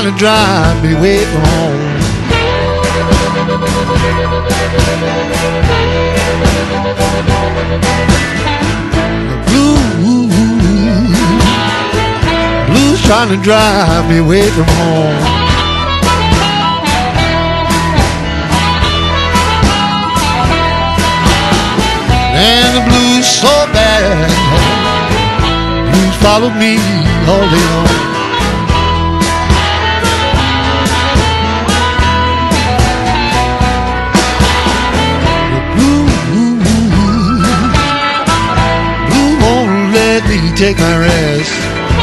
trying to drive me away from home. Blues trying to drive me away from home. And the blues so bad, blues followed me all day long. Take my rest.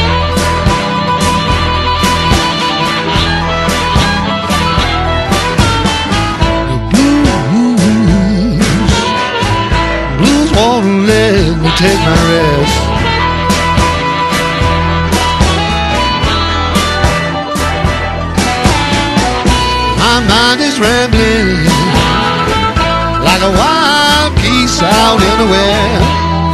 The blues won't let me take my rest. My mind is rambling like a wild geese out in the west.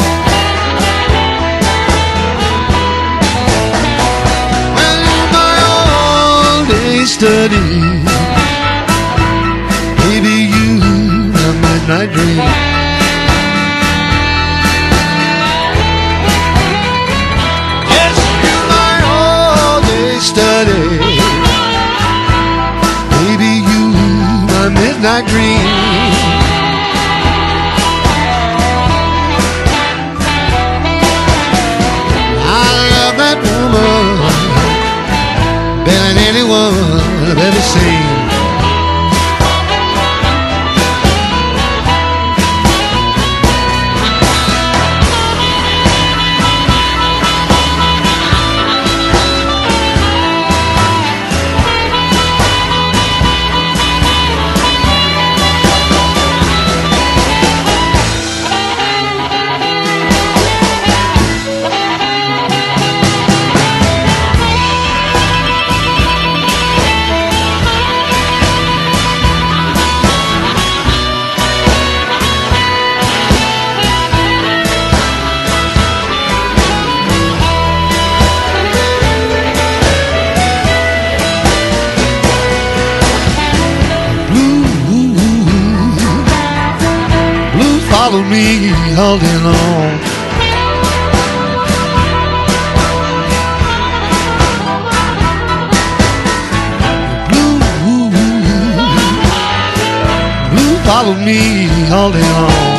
Study, baby, you a midnight dream. Yes, you my all-day study, baby, you my midnight dream. I love that woman better than anyone I've ever seen. Follow me all day long. Blue follow me all day long.